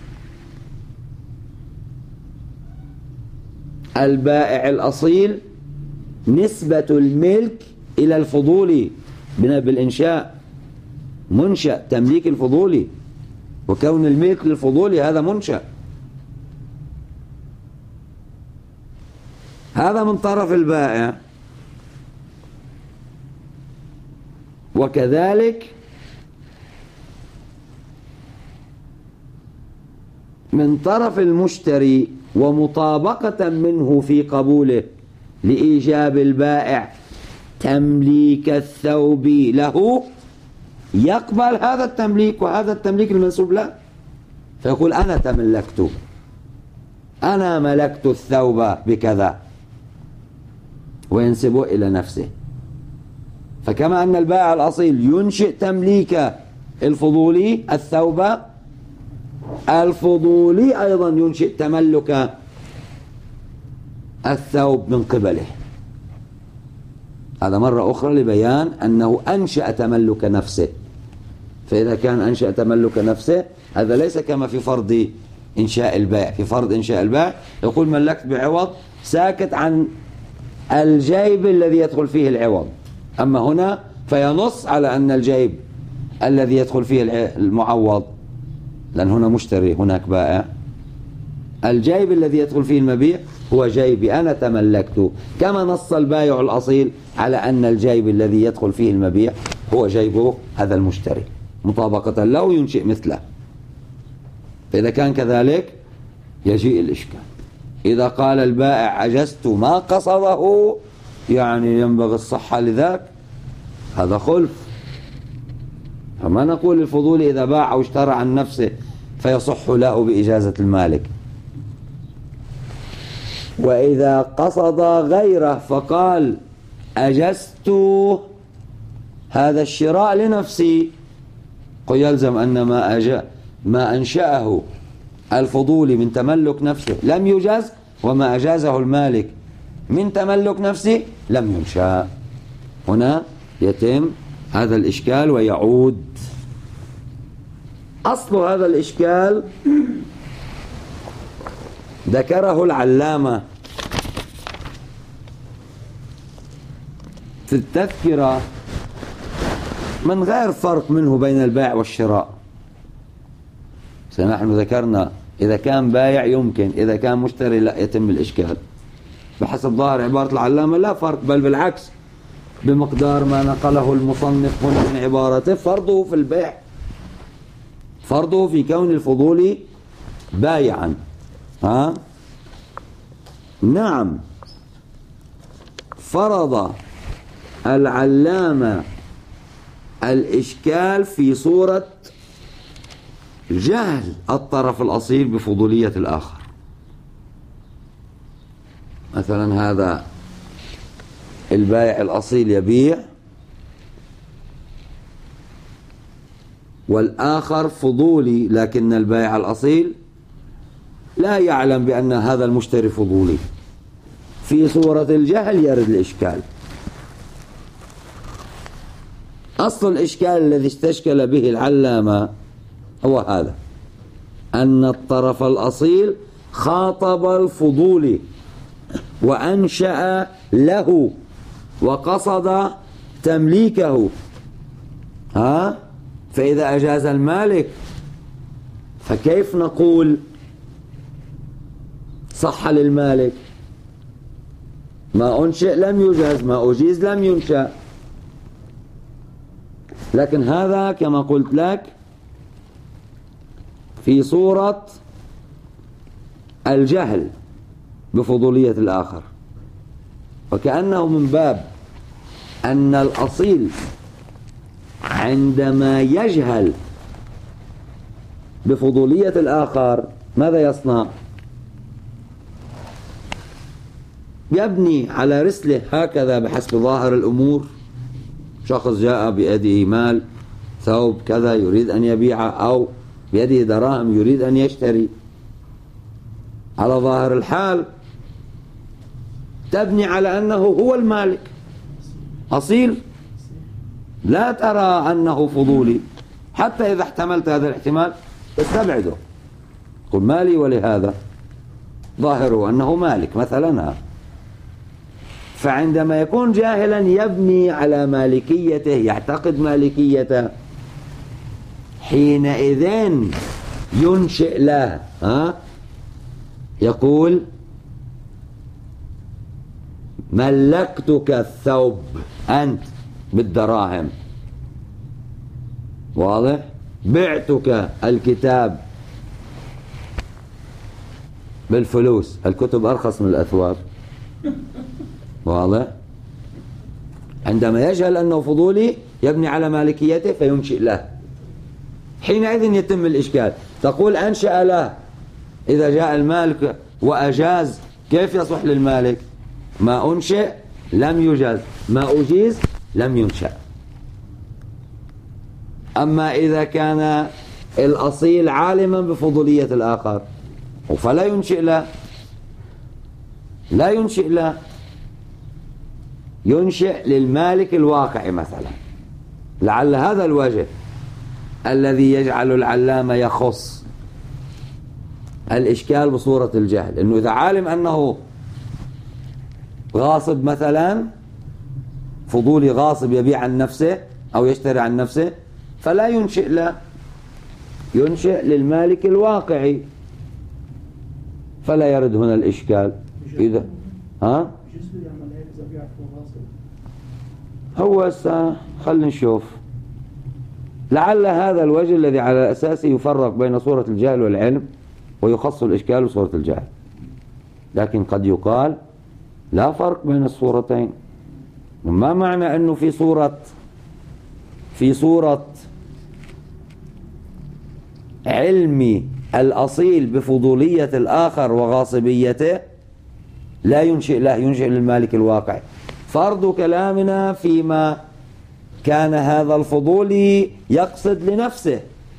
البائع الأصيل نسبة الملك إلى الفضولي بالإنشاء، منشأ تمليك الفضولي، وكون الملك للفضولي هذا منشأ. هذا من طرف البائع. وكذلك من طرف المشتري ومطابقة منه في قبوله لإيجاب البائع تمليك الثوب له، يقبل هذا التمليك وهذا التمليك المنسوب له، فيقول أنا تملكت، أنا ملكت الثوب بكذا، وينسبه إلى نفسه. فكما أن البائع الأصيل ينشئ تمليك الفضولي الثوب، الفضولي أيضا ينشئ تملك الثوب من قبله. هذا مرة أخرى لبيان أنه أنشأ تملك نفسه. فإذا كان أنشأ تملك نفسه هذا ليس كما في فرض إنشاء البائع. في فرض إنشاء البائع يقول ملكت بعوض، ساكت عن الجيب الذي يدخل فيه العوض. أما هنا فينص على أن الجيب الذي يدخل فيه المعوض، لأن هنا مشتري هناك بائع، الجيب الذي يدخل فيه المبيع هو جيبي أنا تملكته، كما نص البائع الأصيل على أن الجيب الذي يدخل فيه المبيع هو جيبه هذا المشتري، مطابقة له ينشئ مثله. فإذا كان كذلك يجيء الإشكال. إذا قال البائع عجزت ما قصده، يعني ينبغي الصحة لذاك، هذا خلف. فما نقول الفضولي إذا باع أو اشترى عن نفسه فيصح له بإجازة المالك. وإذا قصد غيره فقال أجزت هذا الشراء لنفسي، يلزم أن ما, أجا ما أنشأه الفضولي من تملك نفسه لم يجاز، وما أجازه المالك من تملك نفسه لم ينشأ. هنا يتم هذا الإشكال ويعود. أصل هذا الإشكال ذكره العلامة في التذكرة من غير فرق منه بين البيع والشراء. نحن ذكرنا إذا كان بايع يمكن، إذا كان مشتري لا يتم الإشكال. بحسب ظاهر عبارة العلامة لا فرق، بل بالعكس بمقدار ما نقله المصنف هنا من عبارته فرضه في البيع، فرضه في كون الفضولي بايعا. ها؟ نعم، فرض العلامة الإشكال في صورة جهل الطرف الأصيل بفضولية الآخر. مثلا هذا البائع الأصيل يبيع، والآخر فضولي، لكن البائع الأصيل لا يعلم بأن هذا المشتري فضولي. في صورة الجهل يرد الإشكال. أصل الإشكال الذي استشكل به العلامة هو هذا، أن الطرف الأصيل خاطب الفضولي وأنشأ له وقصد تمليكه. ها؟ فإذا أجاز المالك فكيف نقول صح للمالك؟ ما أنشئ لم يجاز، ما أجيز لم ينشأ. لكن هذا كما قلت لك في صورة الجهل بفضولية الآخر، وكأنه من باب أن الأصيل عندما يجهل بفضولية الآخر ماذا يصنع؟ يبني على رسله هكذا بحسب ظاهر الأمور. شخص جاء بيده مال، ثوب كذا يريد أن يبيعه، أو بيده دراهم يريد أن يشتري. على ظاهر الحال تبني على أنه هو المالك أصيل، لا ترى أنه فضولي. حتى إذا احتملت هذا الاحتمال استبعده، قل مالي ولهذا، ظاهره أنه مالك مثلا. فعندما يكون جاهلا يبني على مالكيته، يعتقد مالكيته، حينئذ ينشئ له. ها؟ يقول ملكتك الثوب أنت بالدراهم، واضح؟ بعتك الكتاب بالفلوس، الكتب أرخص من الأثواب، واضح؟ عندما يجهل أنه فضولي يبني على مالكيته فينشئ له، حينئذ يتم الإشكال. تقول أنشأ له، إذا جاء المالك وأجاز كيف يصح للمالك؟ ما أنشئ لم يجاز، ما أجيز لم ينشأ. أما إذا كان الأصيل عالما بفضولية الآخر فلا ينشئ له، لا ينشئ له، ينشئ للمالك الواقع مثلا. لعل هذا الوجه الذي يجعل العلامة يخص الإشكال بصورة الجهل، إنه إذا عالم أنه غاصب مثلا، فضولي غاصب يبيع عن نفسه أو يشتري عن نفسه، فلا ينشئ له، ينشئ للمالك الواقعي، فلا يرد هنا الإشكال. إذا ها هو هسه خلينا نشوف، لعل هذا الوجه الذي على أساسه يفرق بين صورة الجهل والعلم ويخص الإشكال بصورة الجهل. لكن قد يقال لا فرق بين الصورتين. ما معنى أنه في صورة في صورة علم الأصيل بفضولية الآخر وغاصبيته لا ينشئ له، ينشئ للمالك الواقع. فرض كلامنا فيما كان هذا الفضولي يقصد لنفسه،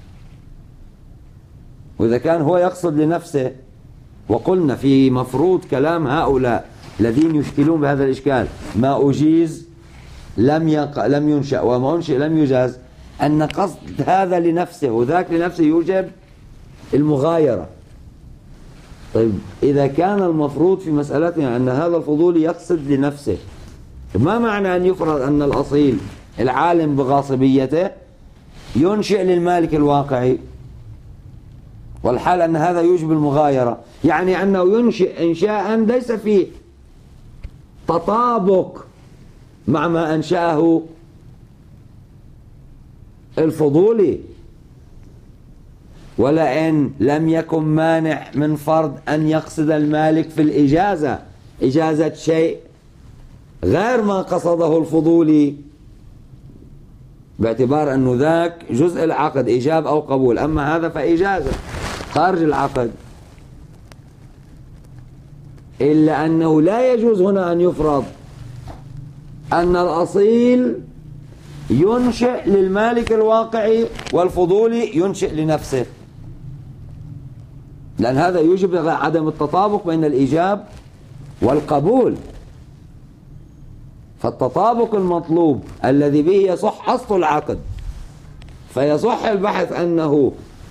وإذا كان هو يقصد لنفسه، وقلنا في مفروض كلام هؤلاء الذين يشكلون بهذا الإشكال ما أجيز لم يق... لم ينشأ وما أنشئ لم يجاز، أن قصد هذا لنفسه وذاك لنفسه يوجب المغايرة. طيب إذا كان المفروض في مسألتنا أن هذا الفضولي يقصد لنفسه، ما معنى أن يفرض أن الأصيل العالم بغاصبيته ينشئ للمالك الواقعي، والحال أن هذا يوجب المغايرة؟ يعني أنه ينشئ إنشاء ليس فيه تطابق مع ما أنشأه الفضولي، ولئن لم يكن مانع من فرض أن يقصد المالك في الإجازة إجازة شيء غير ما قصده الفضولي، باعتبار أنه ذاك جزء العقد إيجاب أو قبول، أما هذا فإجازة خارج العقد، إلا أنه لا يجوز هنا أن يفرض أن الأصيل ينشئ للمالك الواقعي والفضولي ينشئ لنفسه، لأن هذا يوجب عدم التطابق بين الإيجاب والقبول. فالتطابق المطلوب الذي به يصح أصل العقد، فيصح البحث أنه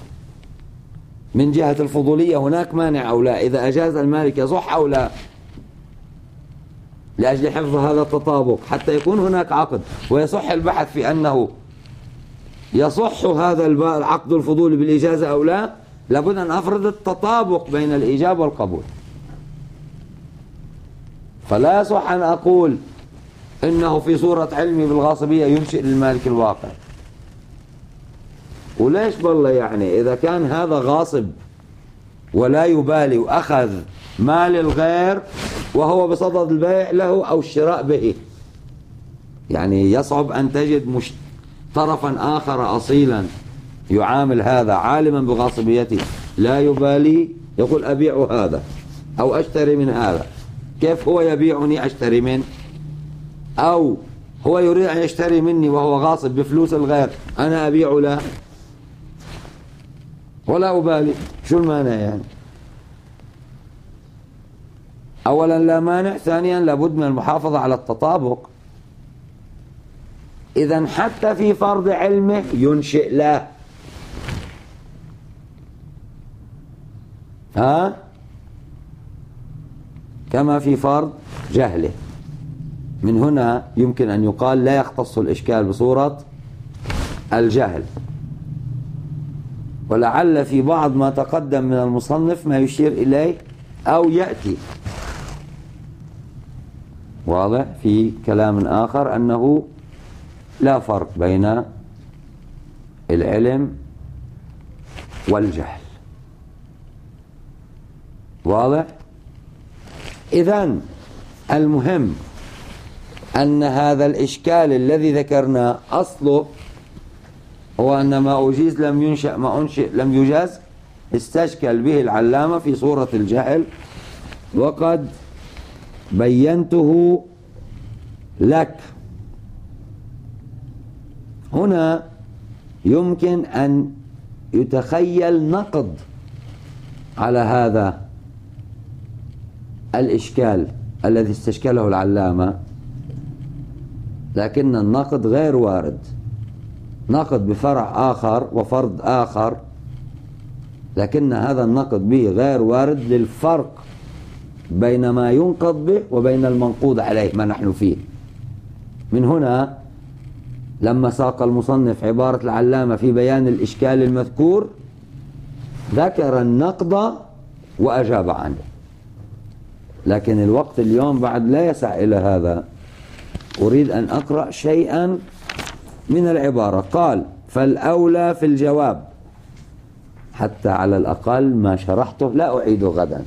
من جهة الفضولية هناك مانع أو لا، إذا أجاز المالك يصح أو لا، لأجل حفظ هذا التطابق حتى يكون هناك عقد، ويصح البحث في أنه يصح هذا العقد الفضولي بالإجازة أو لا، لابد أن أفرض التطابق بين الإيجاب والقبول. فلا يصح أن أقول إنه في صورة علمي بالغاصبية ينشئ للمالك الواقع. وليش بالله يعني إذا كان هذا غاصب ولا يبالي وأخذ مال الغير وهو بصدد البيع له أو الشراء به، يعني يصعب أن تجد مش طرفا آخر أصيلا يعامل هذا عالما بغاصبيته لا يبالي، يقول أبيع هذا أو أشتري من هذا. كيف هو يبيعني أشتري منه؟ أو هو يريد أن يشتري مني وهو غاصب بفلوس الغير، أنا أبيع له ولا أبالي؟ شو المانع يعني؟ أولا لا مانع، ثانيا لابد من المحافظة على التطابق. إذن حتى في فرض علمه ينشئ له، ها؟ كما في فرض جهله. من هنا يمكن أن يقال لا يختص الإشكال بصورة الجهل، ولعل في بعض ما تقدم من المصنف ما يشير إليه أو يأتي واضح في كلام آخر أنه لا فرق بين العلم والجهل. واضح؟ إذن المهم أن هذا الإشكال الذي ذكرنا أصله هو أن ما أجيز لم ينشأ، ما أنشئ لم يجاز، استشكل به العلامة في صورة الجهل، وقد بينته لك. هنا يمكن أن يتخيل نقد على هذا الإشكال الذي استشكله العلامة، لكن النقد غير وارد، نقد بفرع آخر وفرض آخر، لكن هذا النقد به غير وارد للفرق بين ما ينقض به وبين المنقوض عليه ما نحن فيه. من هنا لما ساق المصنف عبارة العلامة في بيان الإشكال المذكور ذكر النقد وأجاب عنه، لكن الوقت اليوم بعد لا يسع إلى هذا. أريد أن أقرأ شيئا من العبارة. قال: فالأولى في الجواب، حتى على الأقل ما شرحته لا أعيده غدا،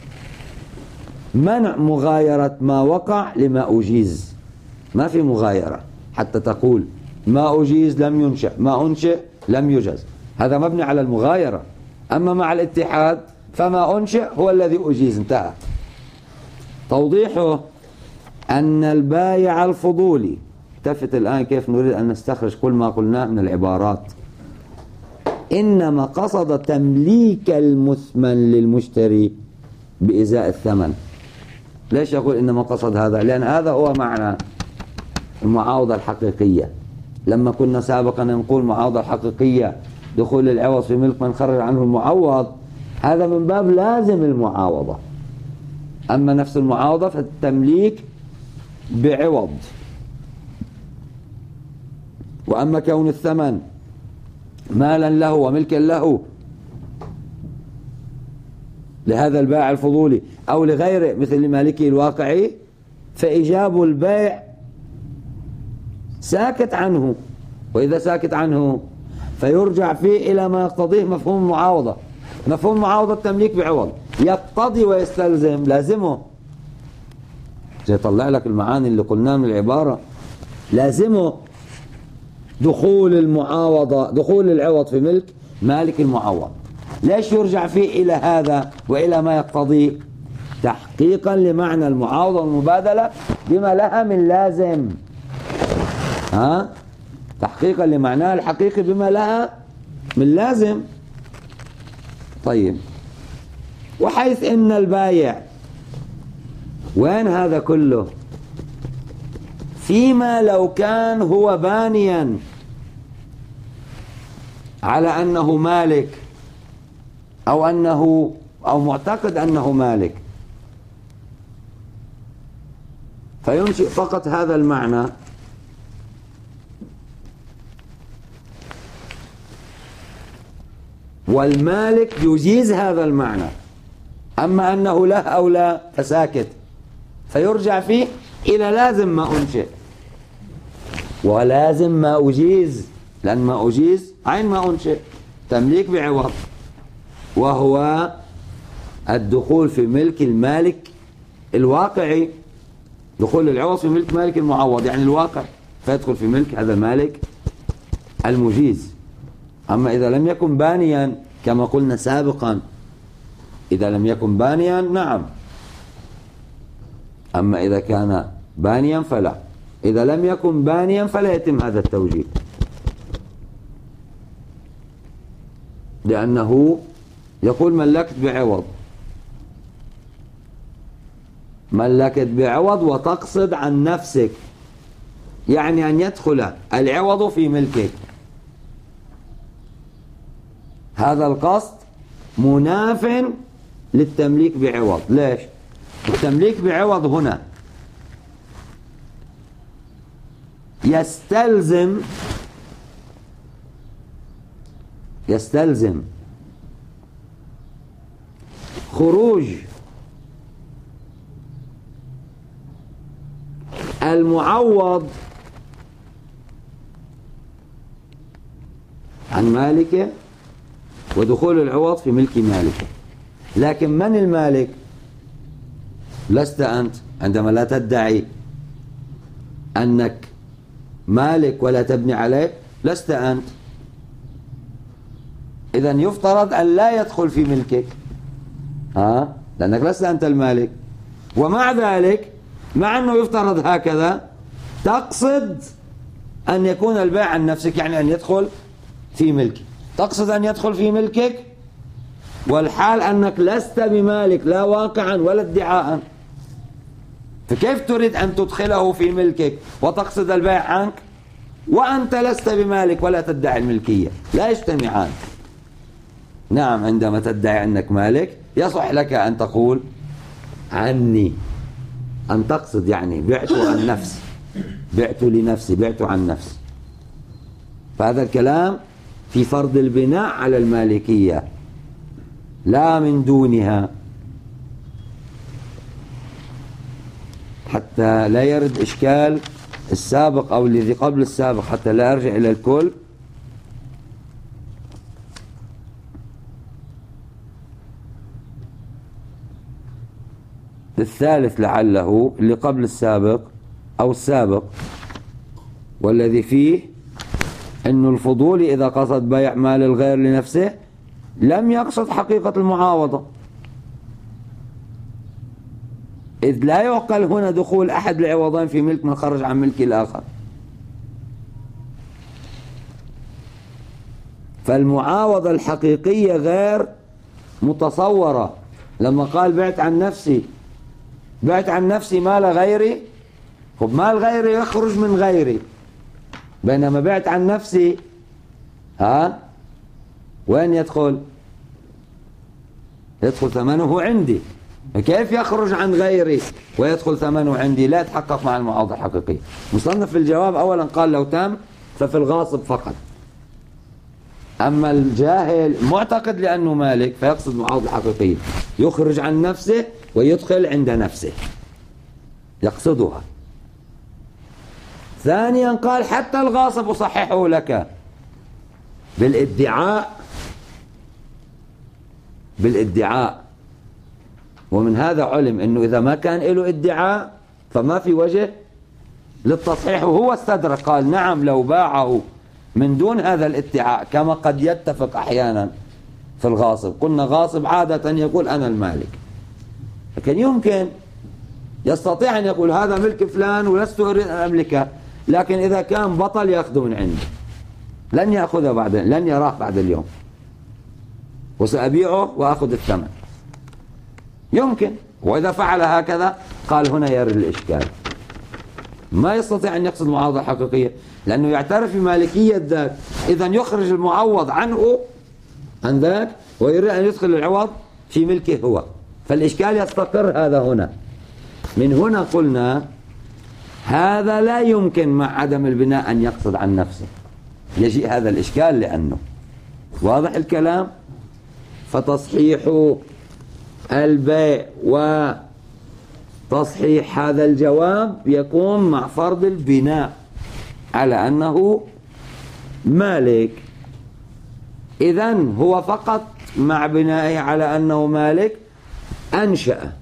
منع مغايرة ما وقع لما أجيز. ما في مغايرة حتى تقول ما أجيز لم ينشأ، ما أنشئ لم يجز، هذا مبني على المغايرة. أما مع الاتحاد فما أنشئ هو الذي أجيز، انتهى. توضيحه أن البايع الفضولي التفت الآن كيف نريد أن نستخرج كل ما قلناه من العبارات. إنما قصد تمليك المثمن للمشتري بإزاء الثمن. ليش يقول إنما قصد هذا؟ لأن هذا هو معنى المعاوضة الحقيقية. لما كنا سابقا نقول معاوضة الحقيقية دخول العوض في ملك من خرج عنه المعوض، هذا من باب لازم المعاوضة. أما نفس المعاوضة فالتمليك بعوض. وأما كون الثمن مالا له وملكا له لهذا البائع الفضولي أو لغيره مثل لمالكه الواقعي، فإيجاب البيع ساكت عنه. وإذا ساكت عنه فيرجع فيه إلى ما يقتضيه مفهوم المعاوضة. مفهوم المعاوضة التمليك بعوض يقتضي ويستلزم لازمه، زي طلع لك المعاني اللي قلناه من العبارة، لازمه دخول المعاوضة دخول العوض في ملك مالك المعوض. ليش يرجع فيه إلى هذا وإلى ما يقتضي؟ تحقيقا لمعنى المعاوضة والمبادلة بما لها من لازم. ها؟ تحقيقا لمعناها الحقيقي بما لها من لازم. طيب، وحيث إن البايع وين هذا كله؟ فيما لو كان هو بانيا على أنه مالك أو أنه أو معتقد أنه مالك، فينشئ فقط هذا المعنى، والمالك يجيز هذا المعنى. أما أنه له أو لا فساكت، فيرجع فيه إلى لازم ما أنشئ ولازم ما أجيز، لأن ما أجيز عين ما أنشئ، تمليك بعوض، وهو الدخول في ملك المالك الواقعي، دخول العوض في ملك مالك المعوض يعني الواقع، فيدخل في ملك هذا المالك المجيز. أما إذا لم يكن بانيا كما قلنا سابقا، إذا لم يكن بانيا نعم، أما إذا كان بانيا فلا. إذا لم يكن بانيا فلا يتم هذا التوجيه، لأنه يقول ملكت بعوض، ملكت بعوض وتقصد عن نفسك، يعني أن يدخل العوض في ملكك. هذا القصد مناف للتمليك بعوض. ليش؟ التمليك بعوض هنا يستلزم يستلزم خروج المعوض عن مالكه ودخول العوض في ملك مالكه. لكن من المالك؟ لست أنت، عندما لا تدعي أنك مالك ولا تبني عليه لست أنت، إذن يفترض أن لا يدخل في ملكك، ها؟ لأنك لست أنت المالك. ومع ذلك مع أنه يفترض هكذا تقصد أن يكون البيع عن نفسك، يعني أن يدخل في ملكك، تقصد أن يدخل في ملكك والحال أنك لست بمالك لا واقعا ولا ادعاء، فكيف تريد أن تدخله في ملكك وتقصد البيع عنك وأنت لست بمالك ولا تدعي الملكية؟ لا يجتمعان. نعم، عندما تدعي أنك مالك يصح لك أن تقول عني، أن تقصد يعني بعت عن نفسي، بعت لنفسي، بعت عن نفسي. فهذا الكلام في فرض البناء على المالكية لا من دونها، حتى لا يرد إشكال السابق أو الذي قبل السابق، حتى لا أرجع إلى الكل. الثالث لعله اللي قبل السابق أو السابق، والذي فيه أنه الفضولي إذا قصد بيع مال الغير لنفسه لم يقصد حقيقة المعاوضة، إذ لا يعقل هنا دخول أحد العوضين في ملك من خرج عن ملك الآخر، فالمعاوضة الحقيقية غير متصورة. لما قال بعت عن نفسي، بعت عن نفسي مال غيري، خب مال غيري يخرج من غيري، بينما بعت عن نفسي ها وين يدخل؟ يدخل ثمنه عندي. كيف يخرج عن غيري ويدخل ثمنه عندي؟ لا يتحقق مع المعاوضة الحقيقية. مصنف في الجواب أولا قال لو تم ففي الغاصب فقط. أما الجاهل معتقد لأنه مالك فيقصد معاوضة حقيقية، يخرج عن نفسه ويدخل عند نفسه، يقصدها. ثانيا قال حتى الغاصب أصححه لك بالادعاء، بالادعاء. ومن هذا علم أنه إذا ما كان له ادعاء فما في وجه للتصحيح. وهو استدرك قال نعم لو باعه من دون هذا الادعاء كما قد يتفق أحيانا في الغاصب. قلنا غاصب عادة يقول أنا المالك، لكن يمكن يستطيع أن يقول هذا ملك فلان ولست أريد أن أملكه، لكن إذا كان بطل يأخذه من عنده، لن يأخذه بعد، لن يراه بعد اليوم، وسأبيعه وأخذ الثمن. يمكن. وإذا فعل هكذا قال هنا يرد الإشكال، ما يستطيع أن يقصد معاوضة حقيقية لأنه يعترف بمالكية ذاك، إذا يخرج المعوض عنه عن ذاك ويريد أن يدخل العوض في ملكه هو، فالإشكال يستقر هذا هنا. من هنا قلنا هذا لا يمكن مع عدم البناء أن يقصد عن نفسه، يجيء هذا الإشكال لأنه واضح الكلام. فتصحيح البيع وتصحيح هذا الجواب يكون مع فرض البناء على أنه مالك. إذن هو فقط مع بنائه على أنه مالك أنشأ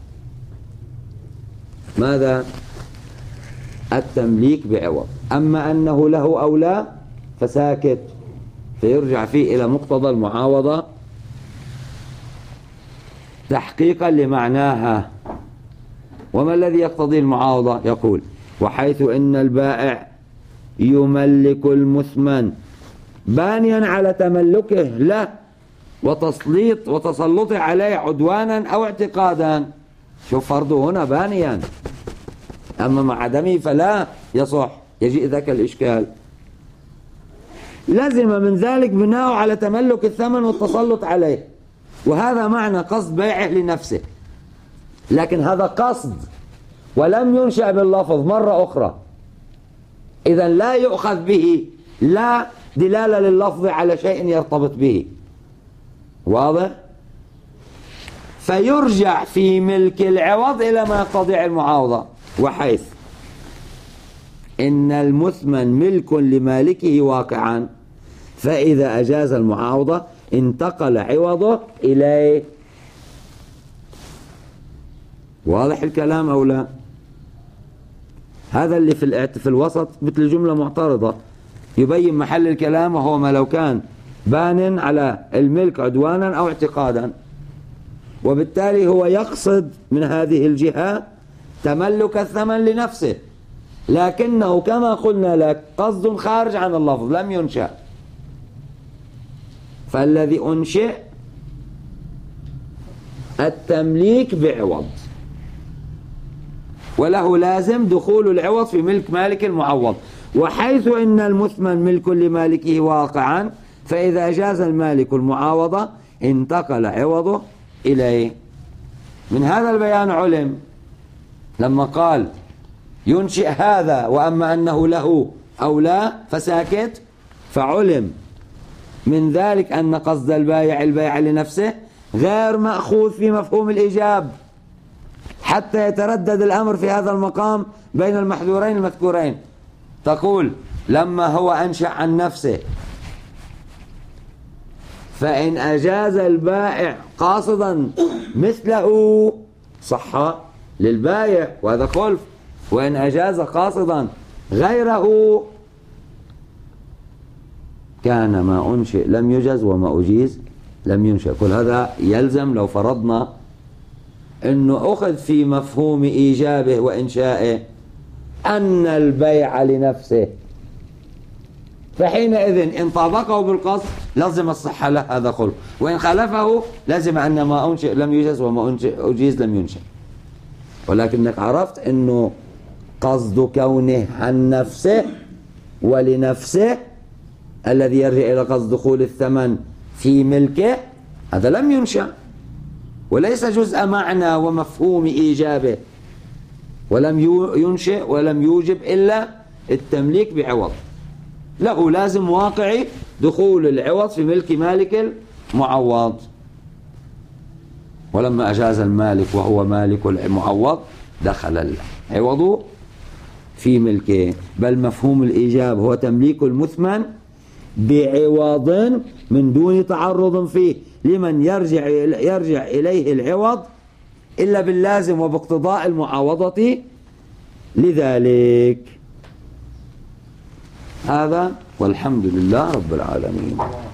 ماذا؟ التمليك بعوض. أما أنه له أو لا فساكت، فيرجع فيه إلى مقتضى المعاوضة تحقيقا لمعناها. وما الذي يقتضي المعاوضة؟ يقول وحيث إن البائع يملك المثمن بانيا على تملكه له وتسليط وتسلطه عليه عدوانا أو اعتقادا. شوف فرضه هنا بانيا، أما مع عدمه فلا يصح، يجيء ذاك الإشكال. لازم من ذلك بناء على تملك الثمن والتسلط عليه، وهذا معنى قصد بيعه لنفسه. لكن هذا قصد ولم ينشأ باللفظ مرة أخرى، إذا لا يؤخذ به، لا دلالة لللفظ على شيء يرتبط به. واضح؟ فيرجع في ملك العوض إلى ما يقتضي المعاوضة. وحيث إن المثمن ملك لمالكه واقعا فإذا أجاز المعاوضة انتقل عوضه إليه. واضح الكلام أو لا؟ هذا اللي في في الوسط مثل جملة معترضة يبين محل الكلام، وهو ما لو كان بان على الملك عدوانا أو اعتقادا، وبالتالي هو يقصد من هذه الجهة تملك الثمن لنفسه، لكنه كما قلنا لك قصد خارج عن اللفظ لم ينشأ. فالذي أنشئ التمليك بعوض، وله لازم دخول العوض في ملك مالك المعوض. وحيث إن المثمن ملك لمالكه واقعا فإذا جاز المالك المعاوضة انتقل عوضه إليه. من هذا البيان علم لما قال ينشئ هذا وأما أنه له أو لا فساكت، فعلم من ذلك أن قصد البائع البيع لنفسه غير مأخوذ في مفهوم الإيجاب، حتى يتردد الأمر في هذا المقام بين المحذورين المذكورين. تقول لما هو أنشأ عن نفسه فإن أجاز البائع قاصدا مثله صح للبائع وهذا خلف، وإن أجاز قاصدا غيره كان ما أنشئ لم يجز وما أجيز لم ينشأ. كل هذا يلزم لو فرضنا أنه أخذ في مفهوم إيجابه وإنشائه أن البيع لنفسه فحينئذ إن طابقه بالقصد لزم الصحة له هذا خلق، وإن خالفه لزم أن ما أنشئ لم يجز وما أنشئ أجيز لم ينشئ. ولكنك عرفت أنه قصد كونه عن نفسه ولنفسه الذي يرجع إلى قصد دخول الثمن في ملكه هذا لم ينشأ، وليس جزء معنى ومفهوم إيجابه، ولم ينشئ ولم يوجب إلا التمليك بعوض، له لازم واقعي دخول العوض في ملك مالك المعوض. ولما أجاز المالك وهو مالك المعوض دخل العوض في ملكه. بل مفهوم الإيجاب هو تمليك المثمن بعوض من دون تعرض فيه لمن يرجع يرجع إليه العوض إلا باللازم وباقتضاء المعاوضة لذلك. هذا والحمد لله رب العالمين.